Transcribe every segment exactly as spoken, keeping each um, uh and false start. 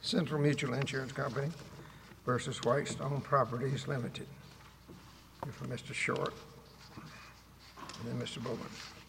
Central Mutual Insurance Company versus Whitestone Properties Limited. You're from Mister Short, and then Mister Bowman.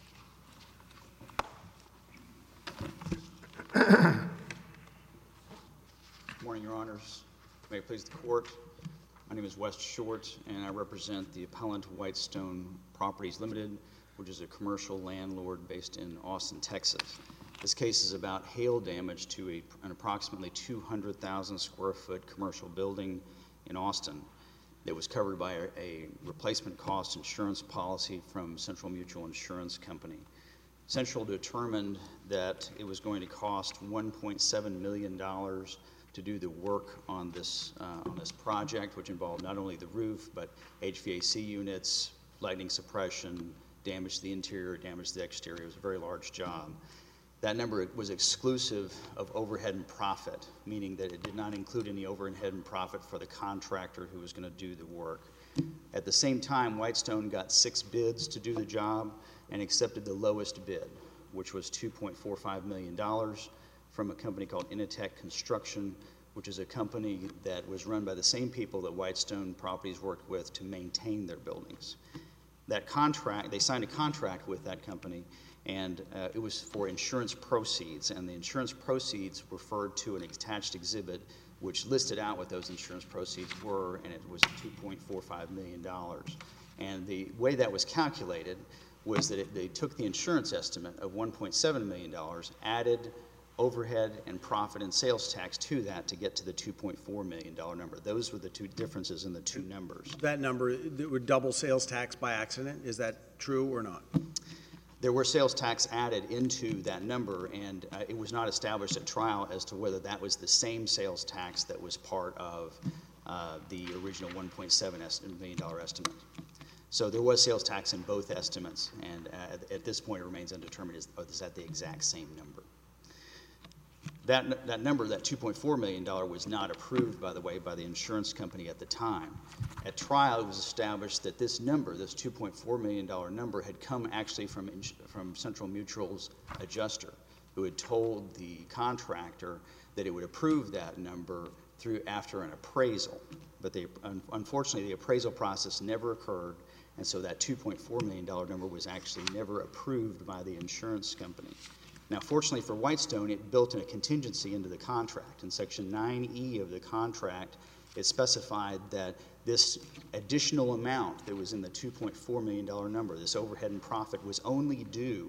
Good morning, Your Honors. May it please the Court. My name is Wes Short, and I represent the appellant Whitestone Properties Limited, which is a commercial landlord based in Austin, Texas. This case is about hail damage to a, an approximately two hundred thousand square foot commercial building in Austin that was covered by a, a replacement cost insurance policy from Central Mutual Insurance Company. Central determined that it was going to cost one point seven million dollars to do the work on this, uh, on this project, which involved not only the roof, but H V A C units, lightning suppression, damage to the interior, damage to the exterior. It was a very large job. That number was exclusive of overhead and profit, meaning that it did not include any overhead and profit for the contractor who was going to do the work. At the same time, Whitestone got six bids to do the job and accepted the lowest bid, which was two point four five million dollars from a company called Initech Construction, which is a company that was run by the same people that Whitestone Properties worked with to maintain their buildings. That contract, they signed a contract with that company, and uh, it was for insurance proceeds, and the insurance proceeds referred to an attached exhibit which listed out what those insurance proceeds were, and it was two point four five million dollars. And the way that was calculated was that it, they took the insurance estimate of one point seven million dollars, added overhead and profit and sales tax to that to get to the two point four million dollars number. Those were the two differences in the two numbers. That number that would double sales tax by accident, is that true or not? There were sales tax added into that number, and uh, it was not established at trial as to whether that was the same sales tax that was part of uh, the original one point seven million dollars estimate. So there was sales tax in both estimates, and uh, at this point it remains undetermined is, is that the exact same number. That, that number, that two point four million dollars, was not approved, by the way, by the insurance company at the time. At trial, it was established that this number, this two point four million dollars number, had come actually from, from Central Mutual's adjuster, who had told the contractor that it would approve that number through after an appraisal. But they, un unfortunately, the appraisal process never occurred, and so that two point four million dollars number was actually never approved by the insurance company. Now, fortunately for Whitestone, it built in a contingency into the contract. In Section nine E of the contract, it specified that this additional amount that was in the two point four million dollars number, this overhead and profit, was only due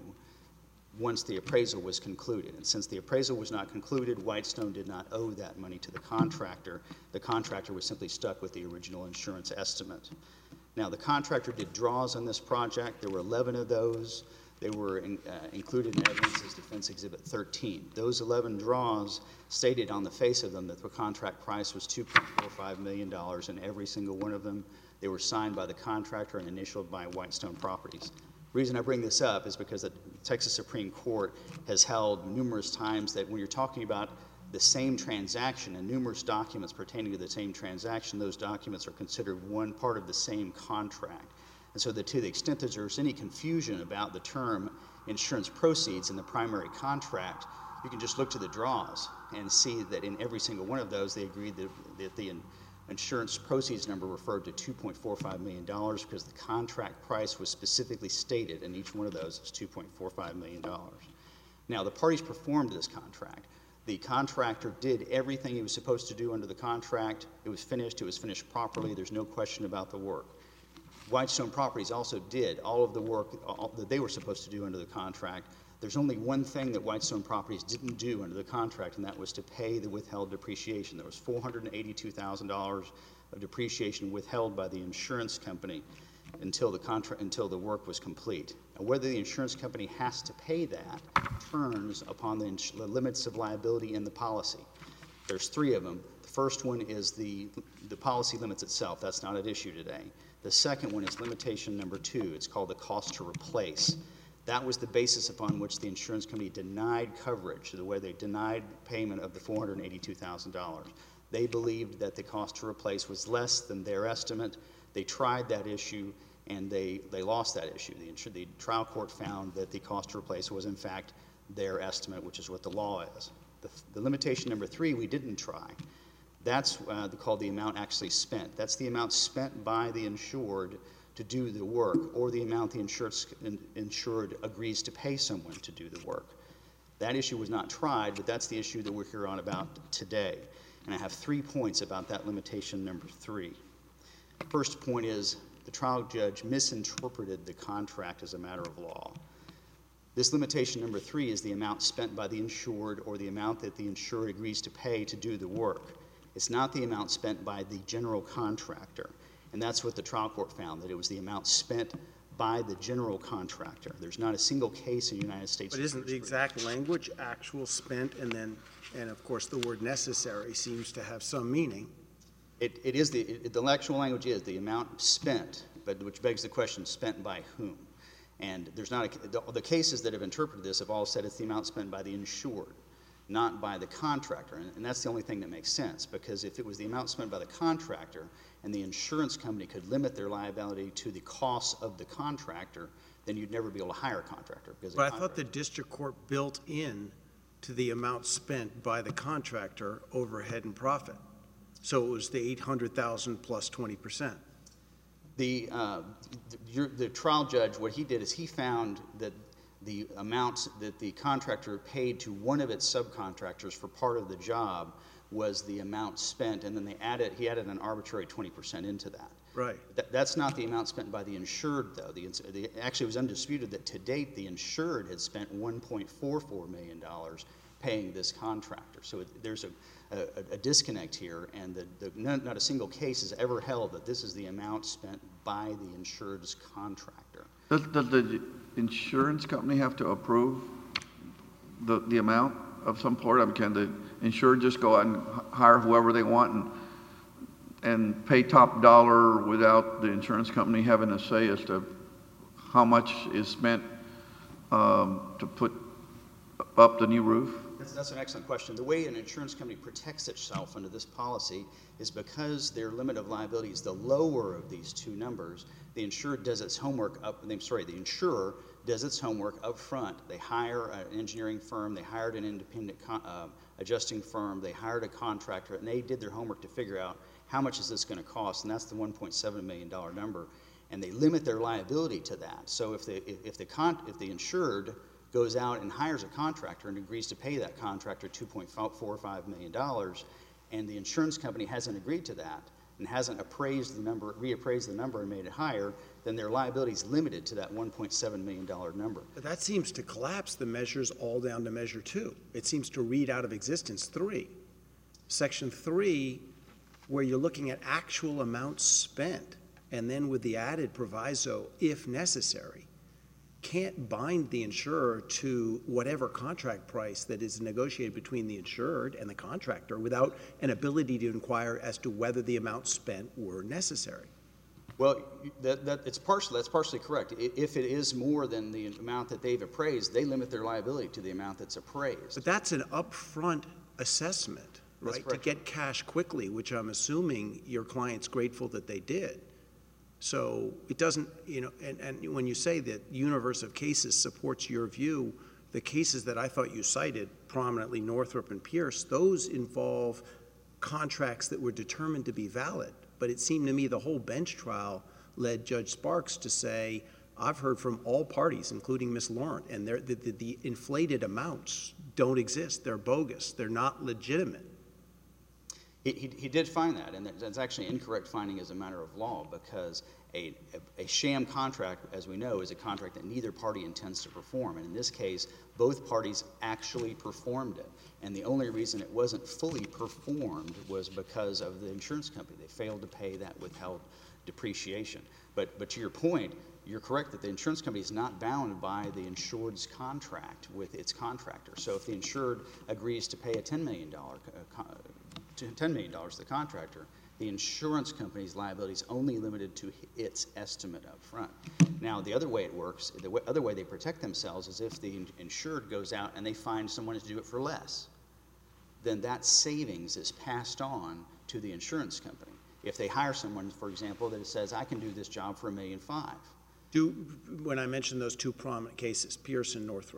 once the appraisal was concluded. And since the appraisal was not concluded, Whitestone did not owe that money to the contractor. The contractor was simply stuck with the original insurance estimate. Now, the contractor did draws on this project. There were eleven of those. They were in, uh, included in evidence as Defense Exhibit thirteen. Those eleven draws stated on the face of them that the contract price was two point four five million dollars, and every single one of them, they were signed by the contractor and initialed by Whitestone Properties. The reason I bring this up is because the Texas Supreme Court has held numerous times that when you're talking about the same transaction and numerous documents pertaining to the same transaction, those documents are considered one part of the same contract. And so that to the extent that there's any confusion about the term insurance proceeds in the primary contract, you can just look to the draws and see that in every single one of those they agreed that, that the insurance proceeds number referred to two point four five million dollars because the contract price was specifically stated in each one of those as two point four five million dollars. Now, the parties performed this contract. The contractor did everything he was supposed to do under the contract. It was finished. It was finished properly. There's no question about the work. Whitestone Properties also did all of the work all, that they were supposed to do under the contract. There's only one thing that Whitestone Properties didn't do under the contract, and that was to pay the withheld depreciation. There was four hundred eighty-two thousand dollars of depreciation withheld by the insurance company until the contract, until the work was complete. And whether the insurance company has to pay that turns upon the, the limits of liability in the policy. There's three of them. The first one is the, the policy limits itself. That's not at issue today. The second one is limitation number two. It's called the cost to replace. That was the basis upon which the insurance company denied coverage, the way they denied payment of the four hundred eighty-two thousand dollars. They believed that the cost to replace was less than their estimate. They tried that issue, and they, they lost that issue. The, the trial court found that the cost to replace was, in fact, their estimate, which is what the law is. The, the limitation number three we didn't try. That's uh, called the amount actually spent. That's the amount spent by the insured to do the work, or the amount the insured, insured agrees to pay someone to do the work. That issue was not tried, but that's the issue that we're here on about today. And I have three points about that limitation number three. First point is the trial judge misinterpreted the contract as a matter of law. This limitation number three is the amount spent by the insured or the amount that the insured agrees to pay to do the work. It's not the amount spent by the general contractor. And that's what the trial court found, that it was the amount spent by the general contractor. There's not a single case in the United States. But isn't the exact language actual spent, and then, and of course the word necessary seems to have some meaning? It, it is the, it, the actual language is the amount spent, but which begs the question, spent by whom? And there's not a, the, the cases that have interpreted this have all said it's the amount spent by the insured, not by the contractor. And, and that's the only thing that makes sense, because if it was the amount spent by the contractor and the insurance company could limit their liability to the cost of the contractor, then you'd never be able to hire a contractor. Because But I thought the district court built in to the amount spent by the contractor overhead and profit. So it was the eight hundred thousand plus twenty percent. The, uh, the, your, the trial judge, what he did is he found that the amounts that the contractor paid to one of its subcontractors for part of the job was the amount spent, and then they added, he added an arbitrary twenty percent into that. Right. Th that's not the amount spent by the insured, though. The, the, actually, it was undisputed that to date the insured had spent one point four four million dollars paying this contractor. So it, there's a, a, a disconnect here, and the, the, not, not a single case has ever held that this is the amount spent by the insured's contractor. Does, does the insurance company have to approve the, the amount of some part? I mean, can the insured just go out and hire whoever they want and, and pay top dollar without the insurance company having a say as to how much is spent um, to put up the new roof? That's, that's an excellent question. The way an insurance company protects itself under this policy is because their limit of liability is the lower of these two numbers. The insured does its homework up. I'm sorry, the insurer does its homework up front. They hire an engineering firm. They hired an independent con, uh, adjusting firm. They hired a contractor, and they did their homework to figure out how much is this going to cost, and that's the one point seven million dollar number. And they limit their liability to that. So if the if the con, if the insured goes out and hires a contractor and agrees to pay that contractor two point four five million dollars, and the insurance company hasn't agreed to that and hasn't appraised the number, reappraised the number and made it higher, then their liability is limited to that one point seven million dollar number. But that seems to collapse the measures all down to measure two. It seems to read out of existence three. Section three, where you're looking at actual amounts spent, and then with the added proviso, if necessary, can't bind the insurer to whatever contract price that is negotiated between the insured and the contractor without an ability to inquire as to whether the amounts spent were necessary. Well, that, that, it's partially, that's partially correct. If it is more than the amount that they've appraised, they limit their liability to the amount that's appraised. But that's an upfront assessment, right, to get cash quickly, which I'm assuming your client's grateful that they did. So it doesn't, you know, and, and when you say that universe of cases supports your view, the cases that I thought you cited, prominently Northrop and Pierce, those involve contracts that were determined to be valid. But it seemed to me the whole bench trial led Judge Sparks to say, I've heard from all parties, including Miz Laurent, and the, the, the inflated amounts don't exist. They're bogus. They're not legitimate. He, he, he did find that, and that's actually an incorrect finding as a matter of law, because a, a, a sham contract, as we know, is a contract that neither party intends to perform. And in this case, both parties actually performed it. And the only reason it wasn't fully performed was because of the insurance company. They failed to pay that withheld depreciation. But, but to your point, you're correct that the insurance company is not bound by the insured's contract with its contractor. So if the insured agrees to pay a ten million dollars uh, ten million dollars to the contractor, the insurance company's liability is only limited to its estimate up front. Now, the other way it works, the way, other way they protect themselves is if the insured goes out and they find someone to do it for less, then that savings is passed on to the insurance company. If they hire someone, for example, that says, I can do this job for a million five. Do, when I mentioned those two prominent cases, Pierce and Northrop,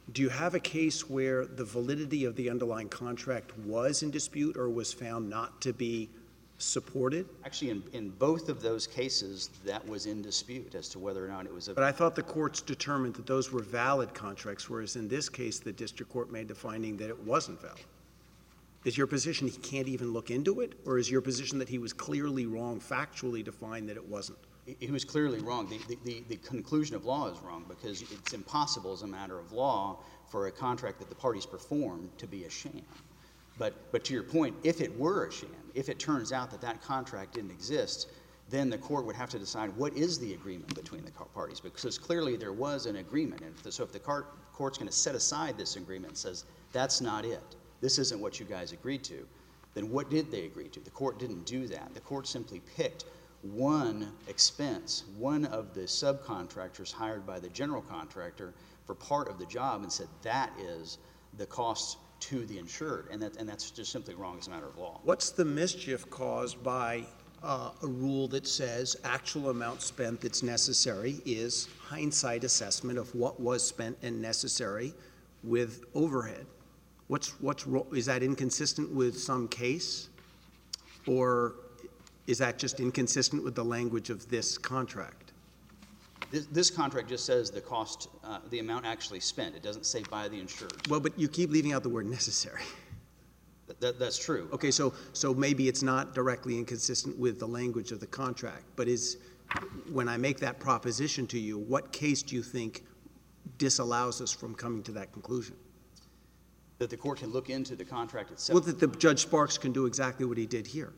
Do you have a case where the validity of the underlying contract was in dispute or was found not to be supported? Actually, in, in both of those cases, that was in dispute as to whether or not it was a... But I thought the courts determined that those were valid contracts, whereas in this case, the district court made the finding that it wasn't valid. Is your position he can't even look into it, or is your position that he was clearly wrong factually to find that it wasn't? He was clearly wrong. The, the, the, the conclusion of law is wrong because it's impossible as a matter of law for a contract that the parties perform to be a sham. But, but to your point, if it were a sham, if it turns out that that contract didn't exist, then the court would have to decide what is the agreement between the parties, because clearly there was an agreement. And so if the court's going to set aside this agreement and says, that's not it, this isn't what you guys agreed to, then what did they agree to? The court didn't do that. The court simply picked one expense, one of the subcontractors hired by the general contractor for part of the job and said that is the cost to the insured, and, that, and that's just simply wrong as a matter of law. What's the mischief caused by uh, a rule that says actual amount spent that's necessary is hindsight assessment of what was spent and necessary with overhead? What's, what's, is that inconsistent with some case, or is that just inconsistent with the language of this contract? This, this contract just says the cost, uh, the amount actually spent. It doesn't say by the insured. Well, but you keep leaving out the word necessary. That, that, that's true. Okay, so so maybe it's not directly inconsistent with the language of the contract, but is, when I make that proposition to you, what case do you think disallows us from coming to that conclusion? That the court can look into the contract itself. Well, that the Judge Sparks can do exactly what he did here.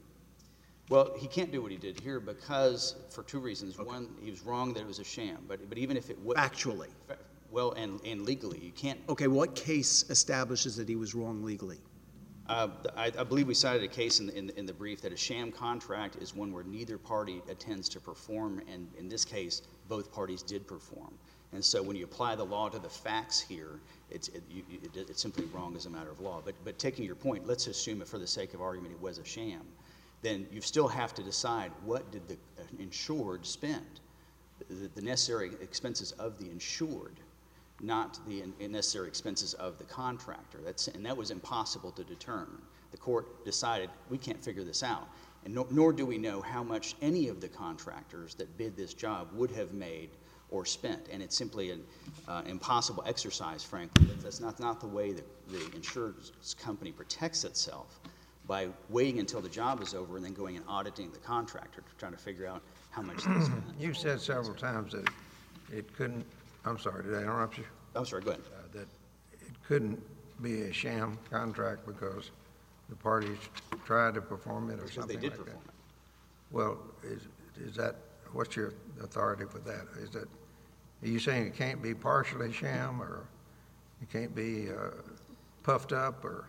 Well, he can't do what he did here because, for two reasons. Okay. One, he was wrong that it was a sham, but but even if it was... Factually. Well, and, and legally, you can't... Okay, what case establishes that he was wrong legally? Uh, I, I believe we cited a case in the, in, in the brief that a sham contract is one where neither party intends to perform, and in this case, both parties did perform. And so when you apply the law to the facts here, it's, it, you, it, it's simply wrong as a matter of law. But, but taking your point, let's assume that for the sake of argument it was a sham. Then you still have to decide what did the insured spend, the, the necessary expenses of the insured, not the necessary expenses of the contractor. That's, and that was impossible to determine. The court decided we can't figure this out, and no, nor do we know how much any of the contractors that bid this job would have made or spent, and it's simply an uh, impossible exercise, frankly. That's not, not the way that the insurance company protects itself, by waiting until the job is over and then going and auditing the contractor to try to figure out how much they spent. You said several times that it couldn't, I'm sorry, did I interrupt you? I'm sorry, go ahead. Uh, that it couldn't be a sham contract because the parties tried to perform it or because something they did like perform that. it. Well, is, is that, what's your authority with that? Is that, are you saying it can't be partially sham, or it can't be uh, puffed up, or?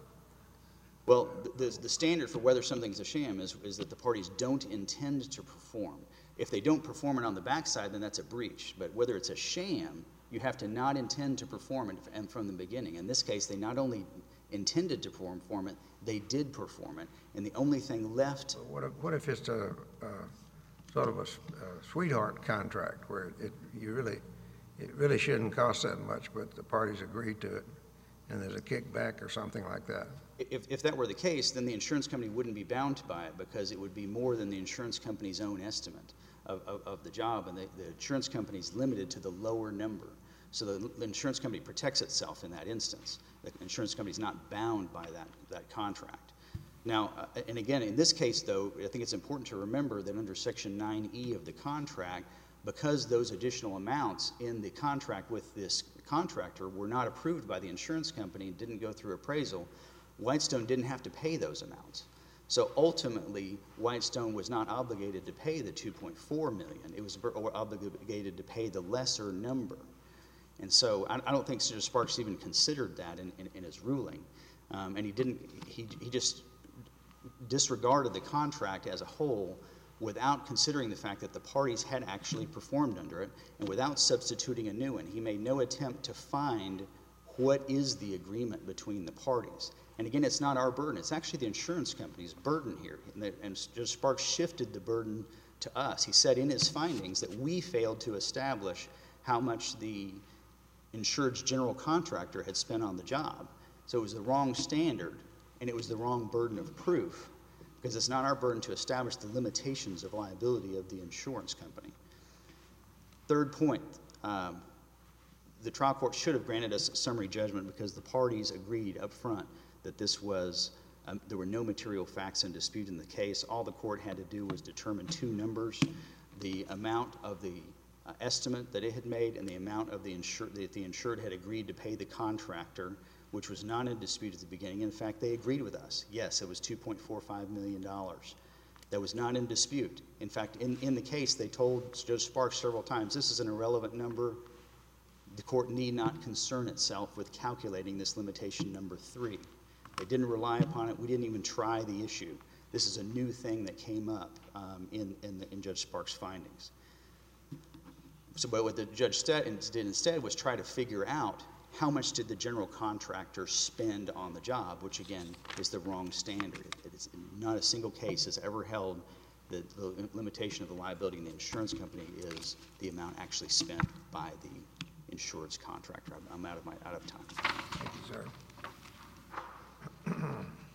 Well, the, the standard for whether something's a sham is, is that the parties don't intend to perform. If they don't perform it on the backside, then that's a breach. But whether it's a sham, you have to not intend to perform it and from the beginning. In this case, they not only intended to perform it, they did perform it. And the only thing left... What if, what if it's a, a sort of a, a sweetheart contract where it, you really, it really shouldn't cost that much, but the parties agreed to it, and there's a kickback or something like that? If, if that were the case, then the insurance company wouldn't be bound by it because it would be more than the insurance company's own estimate of, of, of the job, and the, the insurance company is limited to the lower number. So the, the insurance company protects itself in that instance. The insurance company is not bound by that, that contract. Now, uh, and again, in this case, though, I think it's important to remember that under Section nine E of the contract, because those additional amounts in the contract with this contractor were not approved by the insurance company and didn't go through appraisal, Whitestone didn't have to pay those amounts. So ultimately, Whitestone was not obligated to pay the two point four million dollars. It was obligated to pay the lesser number. And so I, I don't think Judge Sparks even considered that in, in, in his ruling. Um, and he didn't, he, he just disregarded the contract as a whole without considering the fact that the parties had actually performed under it and without substituting a new one. He made no attempt to find what is the agreement between the parties. And again, it's not our burden. It's actually the insurance company's burden here. And, the, and Judge Sparks shifted the burden to us. He said in his findings that we failed to establish how much the insured's general contractor had spent on the job. So it was the wrong standard, and it was the wrong burden of proof, because it's not our burden to establish the limitations of liability of the insurance company. Third point, um, the trial court should have granted us a summary judgment because the parties agreed up front that this was, um, there were no material facts in dispute in the case. All the court had to do was determine two numbers, the amount of the uh, estimate that it had made and the amount of the insured, that the insured had agreed to pay the contractor, which was not in dispute at the beginning. In fact, they agreed with us. Yes, it was two point four five million dollars. That was not in dispute. In fact, in, in the case, they told Judge Sparks several times, this is an irrelevant number. The court need not concern itself with calculating this limitation number three. They didn't rely upon it. We didn't even try the issue. This is a new thing that came up um, in, in, the, in Judge Sparks' findings. So, but what the judge did instead was try to figure out how much did the general contractor spend on the job, which again is the wrong standard. It is not a single case has ever held that the limitation of the liability in the insurance company is the amount actually spent by the insurance contractor. I'm out of my out of time. Thank you, sir.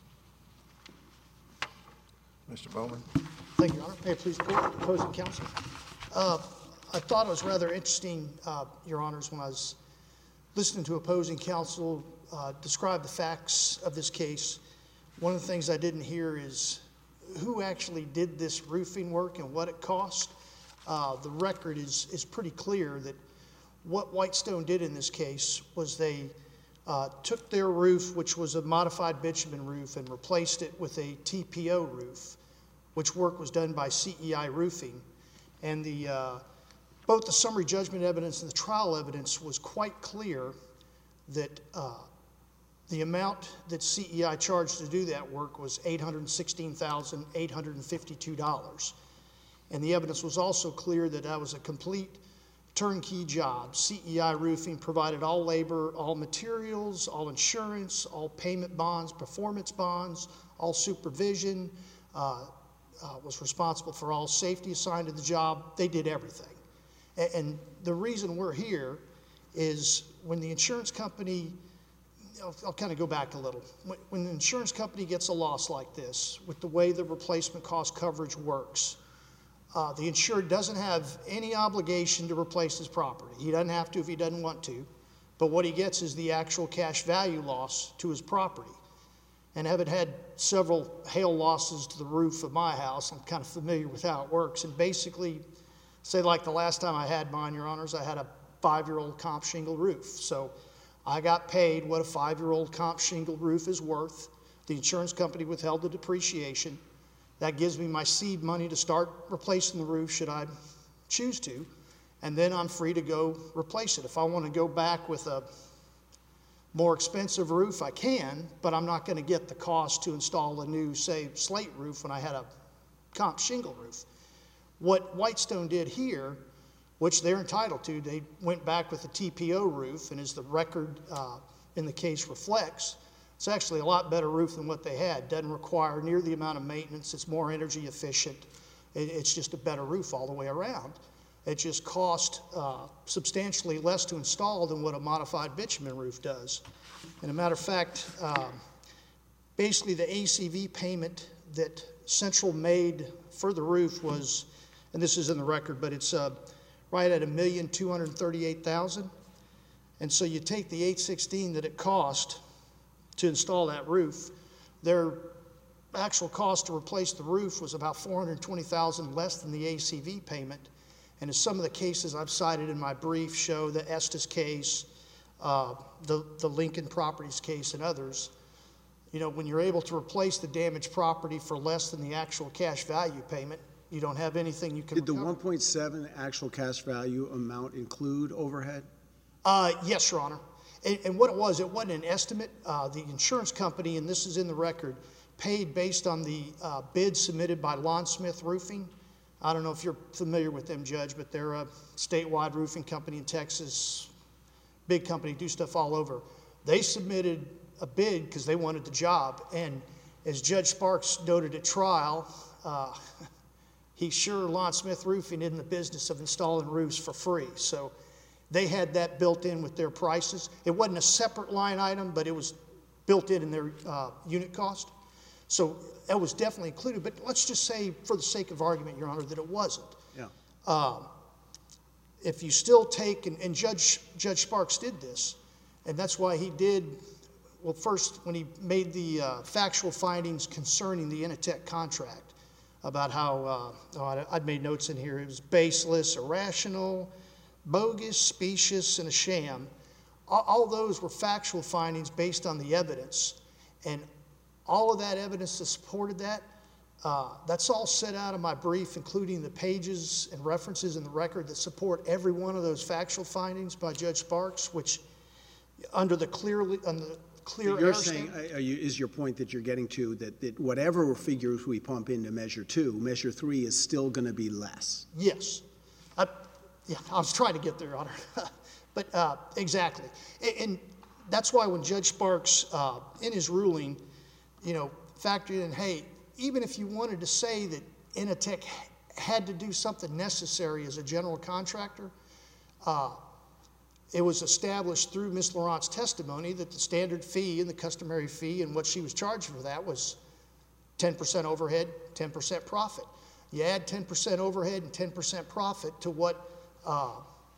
Mister Bowman. Thank you, Your Honor. May it please the court, opposing counsel. Uh, I thought it was rather interesting, uh, Your Honors, when I was listening to opposing counsel uh, describe the facts of this case. One of the things I didn't hear is who actually did this roofing work and what it cost. Uh, the record is, is pretty clear that what Whitestone did in this case was they uh, took their roof, which was a modified bitumen roof, and replaced it with a T P O roof, which work was done by C E I Roofing. And the uh, both the summary judgment evidence and the trial evidence was quite clear that uh, the amount that C E I charged to do that work was eight hundred sixteen thousand eight hundred fifty-two dollars. And the evidence was also clear that that was a complete turnkey job. C E I Roofing provided all labor, all materials, all insurance, all payment bonds, performance bonds, all supervision, uh, uh, was responsible for all safety assigned to the job. They did everything. And, and the reason we're here is when the insurance company, I'll, I'll kind of go back a little. When, when the insurance company gets a loss like this, with the way the replacement cost coverage works, Uh, the insured doesn't have any obligation to replace his property. He doesn't have to if he doesn't want to. But what he gets is the actual cash value loss to his property. And having had several hail losses to the roof of my house, I'm kind of familiar with how it works. And basically, say like the last time I had mine, Your Honors, I had a five-year-old comp shingle roof. So I got paid what a five-year-old comp shingle roof is worth. The insurance company withheld the depreciation. That gives me my seed money to start replacing the roof should I choose to, and then I'm free to go replace it. If I want to go back with a more expensive roof, I can, but I'm not going to get the cost to install a new, say, slate roof when I had a comp shingle roof. What Whitestone did here, which they're entitled to, they went back with a T P O roof, and as the record uh, in the case reflects, it's actually a lot better roof than what they had. Doesn't require near the amount of maintenance. It's more energy efficient. It, it's just a better roof all the way around. It just cost uh, substantially less to install than what a modified bitumen roof does. And a matter of fact, um, basically the A C V payment that Central made for the roof was, and this is in the record, but it's uh, right at a million two hundred thirty-eight thousand. And so you take the eight sixteen that it cost to install that roof, their actual cost to replace the roof was about four hundred twenty thousand dollars less than the A C V payment. And as some of the cases I've cited in my brief show, the Estes case, uh, the, the Lincoln Properties case, and others, you know, when you're able to replace the damaged property for less than the actual cash value payment, you don't have anything you can Did the recover. one point seven actual cash value amount include overhead? Uh, yes, Your Honor. And, and what it was, it wasn't an estimate. Uh, the insurance company, and this is in the record, paid based on the uh, bid submitted by Lonsmith Roofing. I don't know if you're familiar with them, Judge, but they're a statewide roofing company in Texas, big company, do stuff all over. They submitted a bid because they wanted the job. And as Judge Sparks noted at trial, uh, he's sure Lonsmith Roofing isn't in the business of installing roofs for free. So They had that built in with their prices. It wasn't a separate line item, but it was built in in their uh, unit cost. So that was definitely included. But let's just say, for the sake of argument, Your Honor, that it wasn't. Yeah. Um, if you still take, and, and Judge, Judge Sparks did this, and that's why he did, well, first, when he made the uh, factual findings concerning the Initech contract, about how, uh, oh, I'd made notes in here, it was baseless, irrational, bogus, specious, and a sham. All, all those were factual findings based on the evidence. And all of that evidence that supported that, uh, that's all set out in my brief, including the pages and references in the record that support every one of those factual findings by Judge Sparks, which under the clearly, under the clear You're air saying, standard- are you, is your point that you're getting to that, that whatever figures we pump into measure two, measure three is still going to be less? Yes. I, yeah, I was trying to get there, Your Honor. But uh, exactly. And, and that's why when Judge Sparks, uh, in his ruling, you know, factored in, hey, even if you wanted to say that Initech had to do something necessary as a general contractor, uh, it was established through Miz Laurent's testimony that the standard fee and the customary fee and what she was charged for that was ten percent overhead, ten percent profit. You add ten percent overhead and ten percent profit to what uh,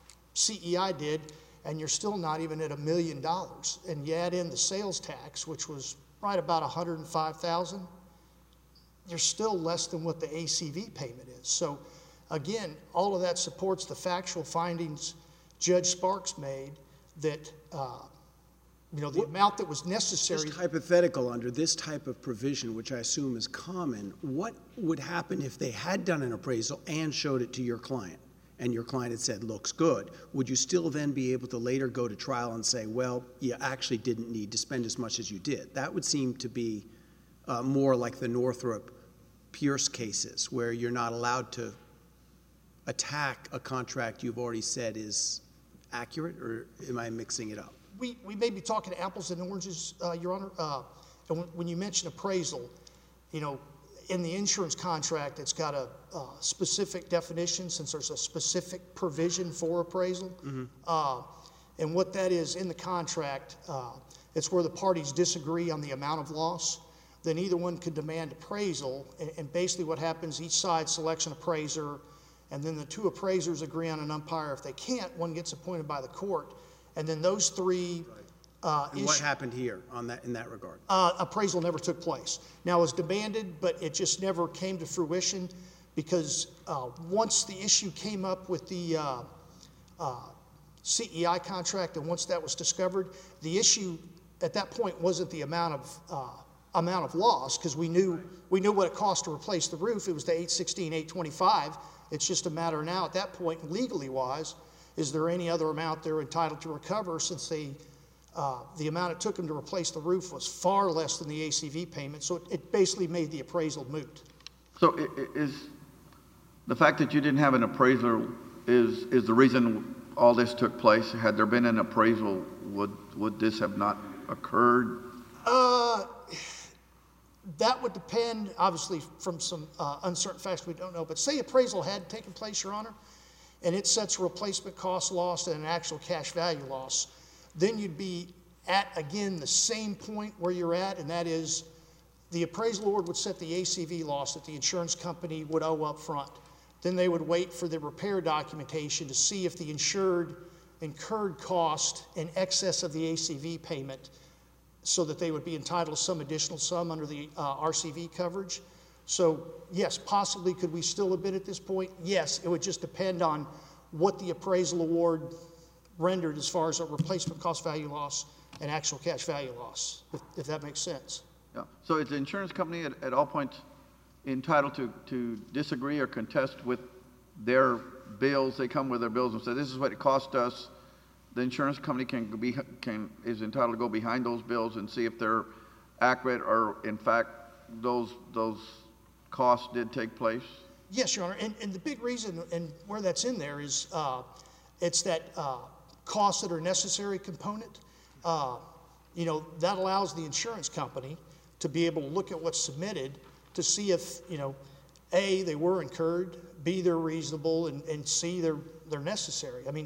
C E I did, and you're still not even at a million dollars. And you add in the sales tax, which was right about one hundred five thousand dollars, you're still less than what the A C V payment is. So again, all of that supports the factual findings Judge Sparks made that, uh, you know, the what, amount that was necessary. Just hypothetical, under this type of provision, which I assume is common, what would happen if they had done an appraisal and showed it to your client, and your client had said, looks good? Would you still then be able to later go to trial and say, well, you actually didn't need to spend as much as you did? That would seem to be uh, more like the Northrop Pierce cases, where you're not allowed to attack a contract you've already said is accurate, or am I mixing it up? We, we may be talking apples and oranges, uh, Your Honor. Uh, and when, when you mention appraisal, you know, in the insurance contract, it's got a, a specific definition, since there's a specific provision for appraisal. Mm-hmm. uh, and what that is in the contract, uh, it's where the parties disagree on the amount of loss. Then either one could demand appraisal, and, and basically what happens, each side selects an appraiser, and then the two appraisers agree on an umpire. If they can't, one gets appointed by the court, and then those three uh, and what happened here on that in that regard? Uh, appraisal never took place. Now, it was demanded, but it just never came to fruition, because uh, once the issue came up with the uh, uh, C E I contract, and once that was discovered, the issue at that point wasn't the amount of uh, amount of loss, because we knew we knew what it cost to replace the roof. It was the eight sixteen, eight twenty-five. It's just a matter now at that point, legally wise, is there any other amount they're entitled to recover, since they, uh, the amount it took them to replace the roof was far less than the A C V payment. So it, it basically made the appraisal moot. So it, it is the fact that you didn't have an appraiser is is the reason all this took place? Had there been an appraisal, would would this have not occurred? Uh, that would depend, obviously, from some uh, uncertain facts we don't know. But say appraisal had taken place, Your Honor, and it sets a replacement cost loss and an actual cash value loss, then you'd be at, again, the same point where you're at, and that is the appraisal award would set the A C V loss that the insurance company would owe up front. Then they would wait for the repair documentation to see if the insured incurred cost in excess of the A C V payment, so that they would be entitled to some additional sum under the uh, R C V coverage. So yes, possibly could we still have been at this point? Yes, it would just depend on what the appraisal award rendered as far as a replacement cost value loss and actual cash value loss, if, if that makes sense. Yeah. So is the insurance company at, at all points entitled to, to disagree or contest with their bills? They come with their bills and say, this is what it cost us. The insurance company can be can is entitled to go behind those bills and see if they're accurate, or in fact those those costs did take place. Yes, Your Honor, and, and the big reason and where that's in there is uh, it's that uh, costs that are necessary component. Uh, you know, that allows the insurance company to be able to look at what's submitted to see if, you know, A, they were incurred, B, they're reasonable, and, and C, they're they're necessary. I mean,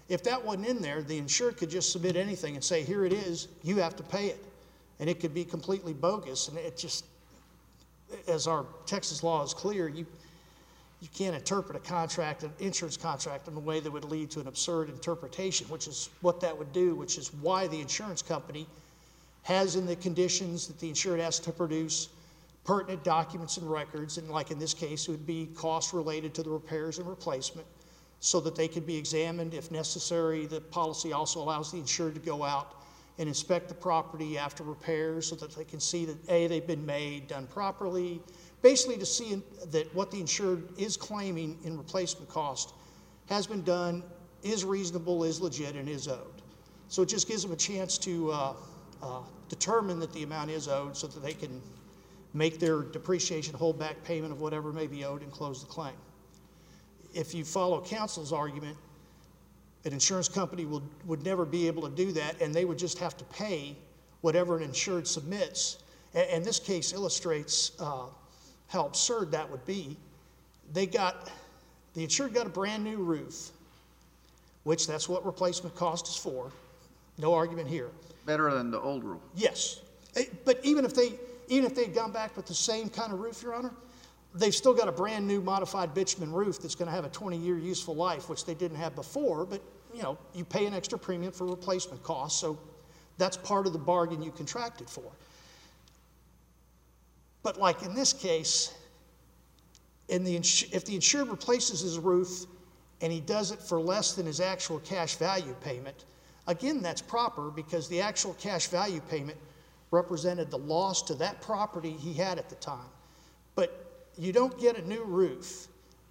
If that wasn't in there, the insured could just submit anything and say, here it is, you have to pay it. And it could be completely bogus. And it just, as our Texas law is clear, you, you can't interpret a contract, an insurance contract, in a way that would lead to an absurd interpretation, which is what that would do, which is why the insurance company has in the conditions that the insured has to produce pertinent documents and records, and like in this case, it would be costs related to the repairs and replacement, so that they could be examined if necessary. The policy also allows the insured to go out and inspect the property after repairs so that they can see that, A, they've been made, done properly, basically to see that what the insured is claiming in replacement cost has been done, is reasonable, is legit, and is owed. So it just gives them a chance to uh, uh, determine that the amount is owed so that they can make their depreciation holdback payment of whatever may be owed and close the claim. If you follow counsel's argument, an insurance company would, would never be able to do that, and they would just have to pay whatever an insured submits. And, and this case illustrates uh, how absurd that would be. They got, the insured got a brand new roof, which that's what replacement cost is for. No argument here. Better than the old roof. Yes. But even if they, even if they'd gone back with the same kind of roof, Your Honor, they've still got a brand new modified bitumen roof that's going to have a twenty year useful life, which they didn't have before. But, you know, you pay an extra premium for replacement costs, so that's part of the bargain you contracted for. But like in this case, in the ins- if the insured replaces his roof and he does it for less than his actual cash value payment, again, that's proper because the actual cash value payment represented the loss to that property he had at the time. But you don't get a new roof,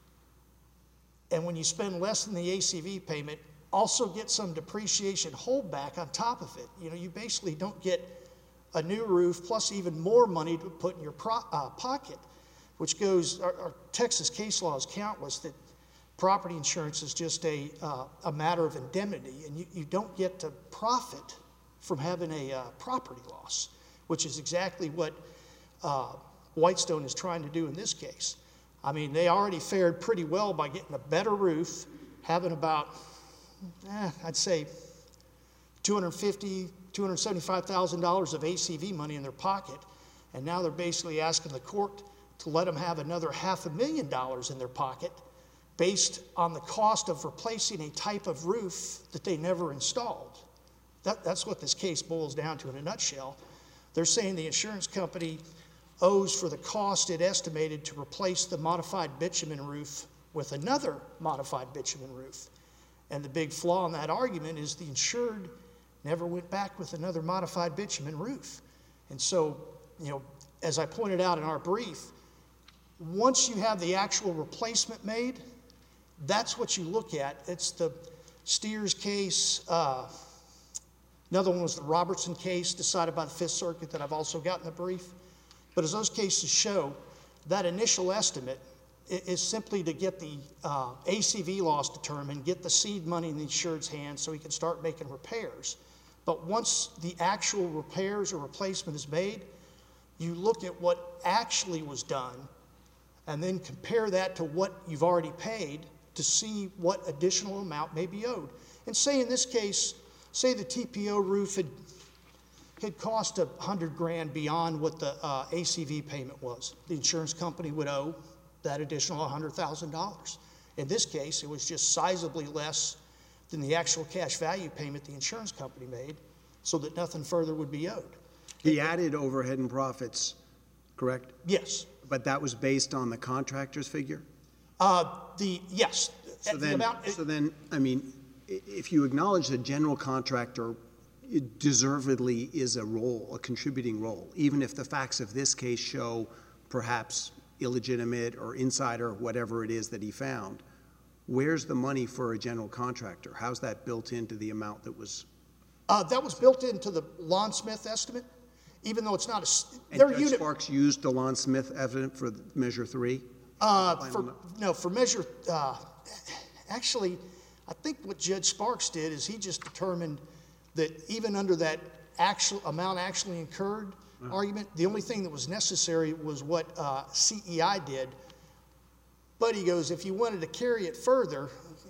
and when you spend less than the A C V payment, also get some depreciation holdback on top of it. You know, you basically don't get a new roof plus even more money to put in your pro, uh, pocket, which goes, our, our Texas case law is countless that property insurance is just a, uh, a matter of indemnity, and you, you don't get to profit from having a uh, property loss, which is exactly what uh, Whitestone is trying to do in this case. I mean, they already fared pretty well by getting a better roof, having about, eh, I'd say, two hundred fifty thousand dollars, two hundred seventy-five thousand dollars of A C V money in their pocket, and now they're basically asking the court to let them have another half a million dollars in their pocket based on the cost of replacing a type of roof that they never installed. That, that's what this case boils down to in a nutshell. They're saying the insurance company owes for the cost it estimated to replace the modified bitumen roof with another modified bitumen roof. And the big flaw in that argument is the insured never went back with another modified bitumen roof. And so, you know, as I pointed out in our brief, once you have the actual replacement made, that's what you look at. It's the Steers case. Uh, another one was the Robertson case decided by the Fifth Circuit that I've also got in the brief. But as those cases show, that initial estimate is simply to get the uh, A C V loss determined, get the seed money in the insured's hands so he can start making repairs. But once the actual repairs or replacement is made, you look at what actually was done and then compare that to what you've already paid to see what additional amount may be owed. And say in this case, say the T P O roof had had cost a hundred grand beyond what the uh, A C V payment was. The insurance company would owe that additional one hundred thousand dollars. In this case, it was just sizably less than the actual cash value payment the insurance company made, so that nothing further would be owed. He added overhead and profits, correct? Yes. But that was based on the contractor's figure? Uh, the, yes. So the then, amount, so then, I mean, i- if you acknowledge the general contractor it deservedly is a role, a contributing role, even if the facts of this case show perhaps illegitimate or insider, whatever it is that he found, where's the money for a general contractor? How's that built into the amount that was? Uh, that was built into the Lon Smith estimate, even though it's not a, And their Judge unit. Sparks used the Lon Smith evidence for measure three? Uh, for, no, for measure, uh, actually, I think what Judge Sparks did is he just determined that even under that actual amount actually incurred uh-huh. argument, the only thing that was necessary was what uh, C E I did. But he goes, if you wanted to carry it further,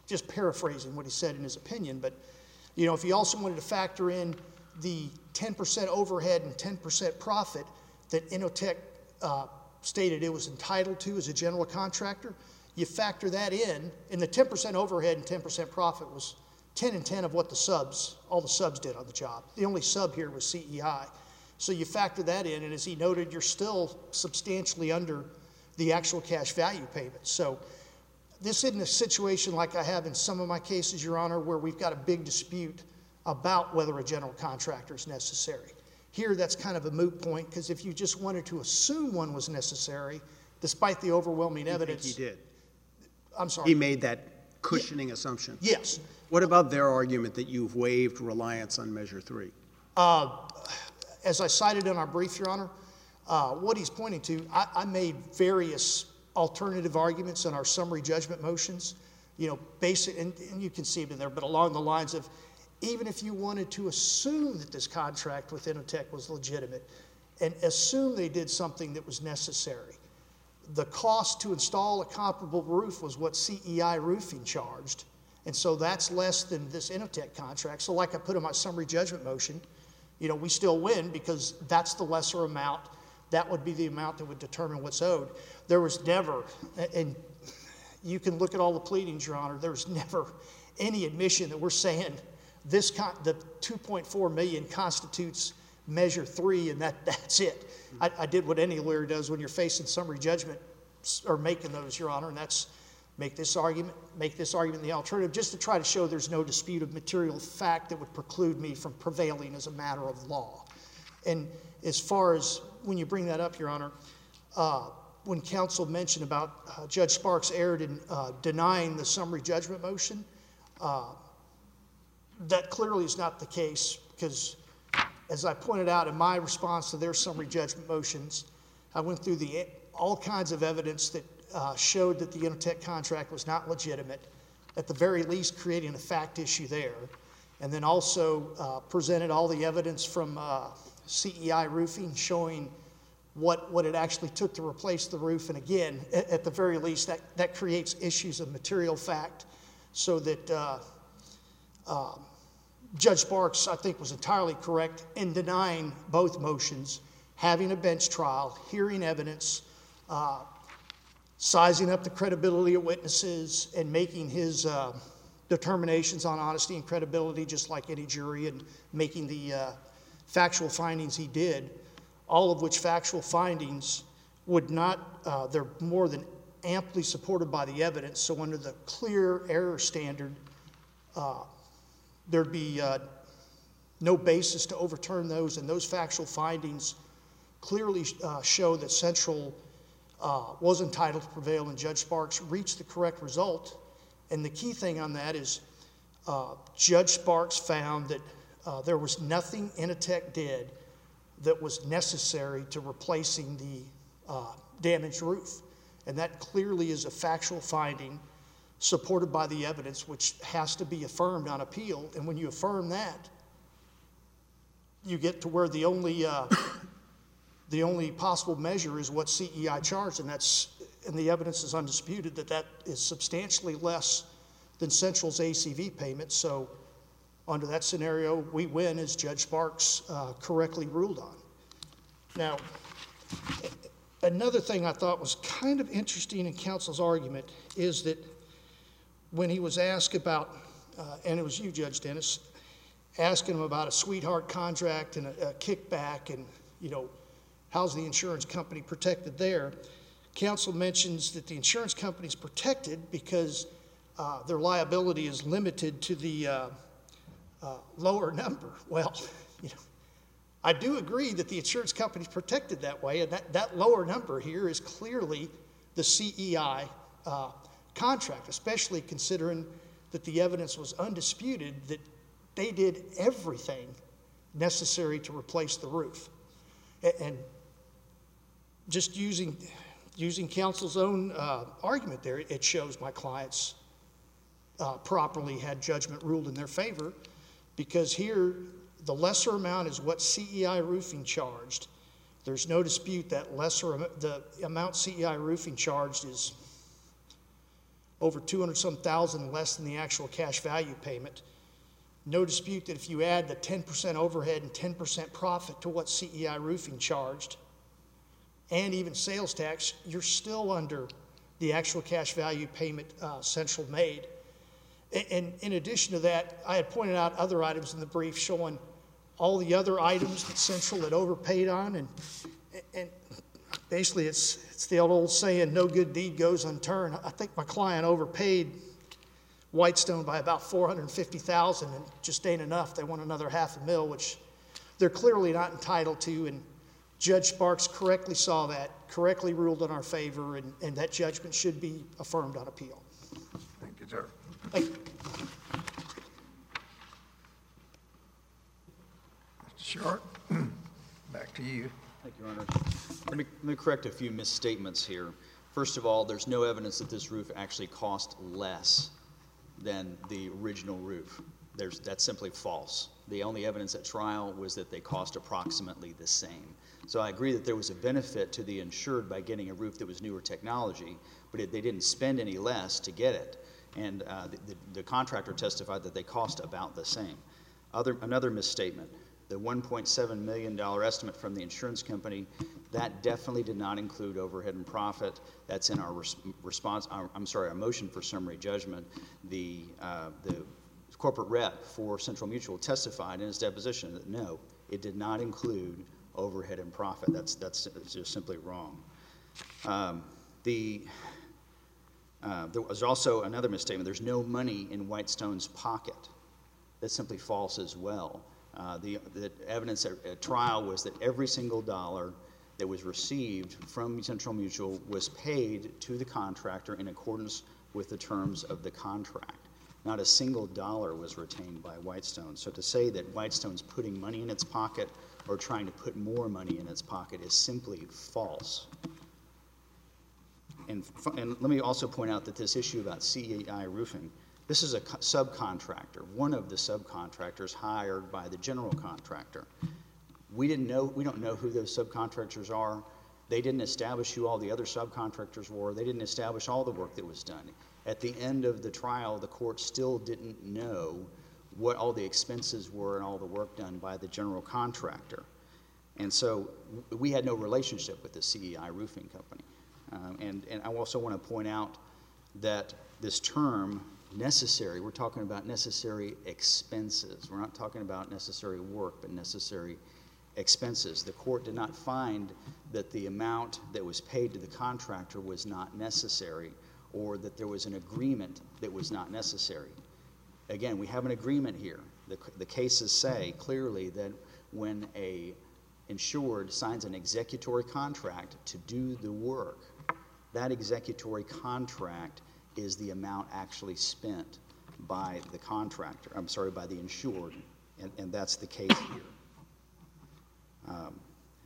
just paraphrasing what he said in his opinion, but, you know, if you also wanted to factor in the ten percent overhead and ten percent profit that Inotech uh, stated it was entitled to as a general contractor, you factor that in, and the ten percent overhead and ten percent profit was ten and ten of what the subs, all the subs did on the job. The only sub here was C E I. So you factor that in, and as he noted, you're still substantially under the actual cash value payment. So this isn't a situation like I have in some of my cases, Your Honor, where we've got a big dispute about whether a general contractor is necessary. Here, that's kind of a moot point, because if you just wanted to assume one was necessary, despite the overwhelming evidence. You think he did? I'm sorry. He made that cushioning assumption? Yes. What about their argument that you've waived reliance on Measure three? Uh, as I cited in our brief, Your Honor, uh, what he's pointing to, I, I made various alternative arguments in our summary judgment motions, you know, basic, and, and you can see them in there, but along the lines of, even if you wanted to assume that this contract with Inotech was legitimate and assume they did something that was necessary, the cost to install a comparable roof was what C E I Roofing charged, and so that's less than this Inotech contract. So like I put in my summary judgment motion, you know, we still win because that's the lesser amount. That would be the amount that would determine what's owed. There was never, and you can look at all the pleadings, Your Honor, there's never any admission that we're saying this con the two point four million constitutes Measure three, and that, that's it. I, I did what any lawyer does when you're facing summary judgment or making those, Your Honor, and that's make this argument, make this argument the alternative, just to try to show there's no dispute of material fact that would preclude me from prevailing as a matter of law. And as far as when you bring that up, Your Honor, uh, when counsel mentioned about uh, Judge Sparks erred in uh, denying the summary judgment motion, uh, that clearly is not the case, because as I pointed out in my response to their summary judgment motions, I went through the all kinds of evidence that uh, showed that the Inotech contract was not legitimate, at the very least creating a fact issue there, and then also uh, presented all the evidence from uh, C E I Roofing showing what, what it actually took to replace the roof. And again, at, at the very least, that, that creates issues of material fact, so that uh, uh, Judge Sparks, I think, was entirely correct in denying both motions, having a bench trial, hearing evidence, uh, sizing up the credibility of witnesses, and making his uh, determinations on honesty and credibility just like any jury, and making the uh, factual findings he did, all of which factual findings would not, uh, they're more than amply supported by the evidence. So under the clear error standard, uh, there'd be uh, no basis to overturn those, and those factual findings clearly uh, show that Central uh, was entitled to prevail, and Judge Sparks reached the correct result. And the key thing on that is uh, Judge Sparks found that uh, there was nothing Inotech did that was necessary to replacing the uh, damaged roof. And that clearly is a factual finding supported by the evidence, which has to be affirmed on appeal. And when you affirm that, you get to where the only uh, the only possible measure is what C E I charged, and that's and the evidence is undisputed that that is substantially less than Central's A C V payment. So under that scenario, we win, as Judge Sparks uh, correctly ruled on. Now, another thing I thought was kind of interesting in counsel's argument is that when he was asked about, uh, and it was you, Judge Dennis, asking him about a sweetheart contract and a, a kickback, and, you know, how's the insurance company protected there? Counsel mentions that the insurance company is protected because uh, their liability is limited to the uh, uh, lower number. Well, you know, I do agree that the insurance company is protected that way, and that, that lower number here is clearly the C E I uh, contract, especially considering that the evidence was undisputed that they did everything necessary to replace the roof. And just using using counsel's own uh, argument there, it shows my clients uh, properly had judgment ruled in their favor, because here the lesser amount is what C E I Roofing charged. There's no dispute that lesser the amount C E I Roofing charged is over two hundred some thousand less than the actual cash value payment. No dispute that if you add the ten percent overhead and ten percent profit to what C E I Roofing charged, and even sales tax, you're still under the actual cash value payment uh, Central made. And, and in addition to that, I had pointed out other items in the brief showing all the other items that Central had overpaid on, and and basically it's it's the old old saying, no good deed goes unturned. I think my client overpaid Whitestone by about four hundred fifty thousand dollars, and just ain't enough. They want another half a mil, which they're clearly not entitled to, and Judge Sparks correctly saw that, correctly ruled in our favor, and, and that judgment should be affirmed on appeal. Thank you, sir. Thank you. Mister Short, back to you. Thank you, Your Honor. Let me, let me correct a few misstatements here. First of all, there's no evidence that this roof actually cost less than the original roof. There's, that's simply false. The only evidence at trial was that they cost approximately the same. So I agree that there was a benefit to the insured by getting a roof that was newer technology, but it, they didn't spend any less to get it. And uh, the, the, the contractor testified that they cost about the same. Other, another misstatement, the one point seven million dollars estimate from the insurance company, that definitely did not include overhead and profit. That's in our res response, our, I'm sorry, our motion for summary judgment. The, uh, the corporate rep for Central Mutual testified in his deposition that no, it did not include overhead and profit. That's, that's just simply wrong. Um, the, uh, there was also another misstatement. There's no money in Whitestone's pocket. That's simply false as well. Uh, the, the evidence at, at trial was that every single dollar that was received from Central Mutual was paid to the contractor in accordance with the terms of the contract. Not a single dollar was retained by Whitestone. So to say that Whitestone's putting money in its pocket or trying to put more money in its pocket is simply false. And, and let me also point out that this issue about C E I Roofing, this is a subcontractor, one of the subcontractors hired by the general contractor. We didn't know, we don't know who those subcontractors are. They didn't establish who all the other subcontractors were. They didn't establish all the work that was done. At the end of the trial, the court still didn't know what all the expenses were and all the work done by the general contractor. And so we had no relationship with the C E I Roofing Company. Um, and, and I also want to point out that this term, necessary, we're talking about necessary expenses. We're not talking about necessary work, but necessary expenses. The court did not find that the amount that was paid to the contractor was not necessary, or that there was an agreement that was not necessary. Again, we have an agreement here. The, the cases say clearly that when a insured signs an executory contract to do the work, that executory contract is the amount actually spent by the contractor, I'm sorry, by the insured, and, and that's the case here. Um,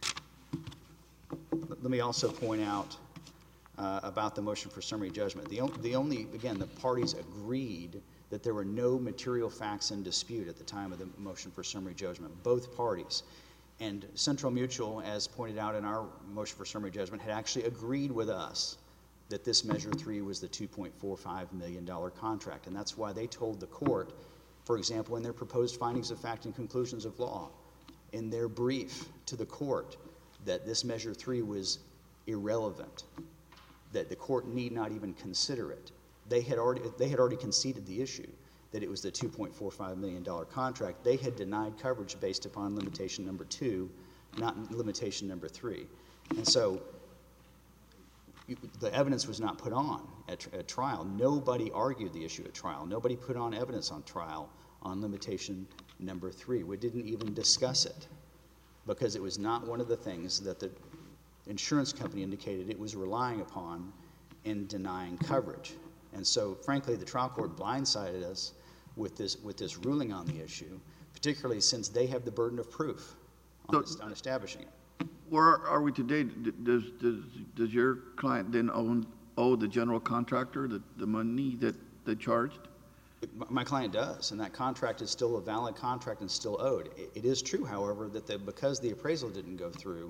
let me also point out uh, about the motion for summary judgment. The, on, the only, again, the parties agreed that there were no material facts in dispute at the time of the motion for summary judgment, both parties. And Central Mutual, as pointed out in our motion for summary judgment, had actually agreed with us that this Measure three was the two point four five million dollar contract. And that's why they told the court, for example, in their proposed findings of fact and conclusions of law, in their brief to the court, that this Measure three was irrelevant, that the court need not even consider it. They had already, they had already conceded the issue, that it was the two point four five million dollar contract. They had denied coverage based upon limitation number two, not limitation number three. And so you, the evidence was not put on at, at trial. Nobody argued the issue at trial. Nobody put on evidence on trial on limitation number three. We didn't even discuss it because it was not one of the things that the insurance company indicated it was relying upon in denying coverage. And so, frankly, the trial court blindsided us with this, with this ruling on the issue, particularly since they have the burden of proof on, So, this, on establishing it. Where are we today? D- Does, does, does your client then own, owe the general contractor the, the money that they charged? It, my client does, and that contract is still a valid contract and still owed. It, it is true, however, that the, because the appraisal didn't go through,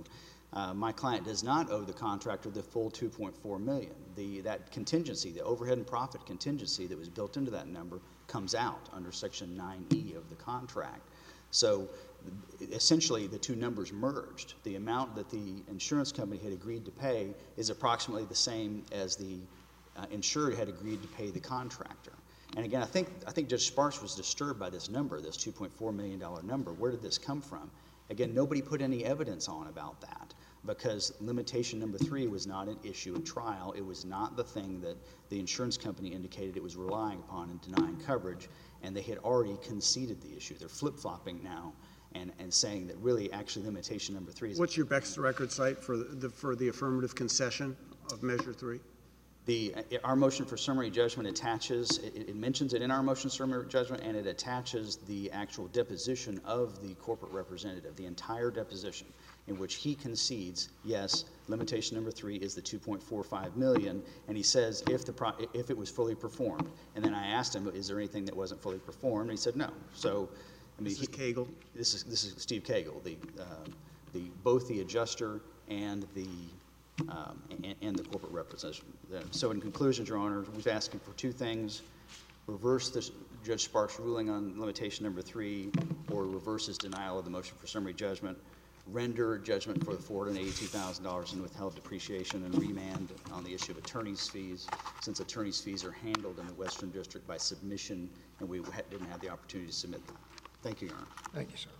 Uh, my client does not owe the contractor the full two point four million dollars. The, that contingency, the overhead and profit contingency that was built into that number comes out under Section nine E of the contract. So essentially the two numbers merged. The amount that the insurance company had agreed to pay is approximately the same as the uh, insured had agreed to pay the contractor. And again, I think, I think Judge Sparks was disturbed by this number, this two point four million dollars number. Where did this come from? Again, nobody put any evidence on about that, because limitation number three was not an issue at trial. It was not the thing that the insurance company indicated it was relying upon in denying coverage, and they had already conceded the issue. They're flip-flopping now and, and saying that really actually limitation number three is... What's your best record site for the, for the affirmative concession of Measure three? The, our motion for summary judgment attaches, it, it mentions it in our motion for summary judgment, and it attaches the actual deposition of the corporate representative, the entire deposition, in which he concedes, yes, limitation number three is the two point four five million dollars, and he says if the pro, if it was fully performed. And then I asked him, is there anything that wasn't fully performed? And he said no. So, I mean, this is he, Cagle. This is this is Steve Cagle, the uh, the both the adjuster and the um, and, and the corporate representative. So, in conclusion, Your Honor, we've asked him for two things: reverse the Judge Sparks' ruling on limitation number three, or reverse his denial of the motion for summary judgment. Render judgment for the four hundred eighty-two thousand dollars in withheld depreciation, and remand on the issue of attorney's fees, since attorney's fees are handled in the Western District by submission, and we didn't have the opportunity to submit them. Thank you, Your Honor. Thank you, sir.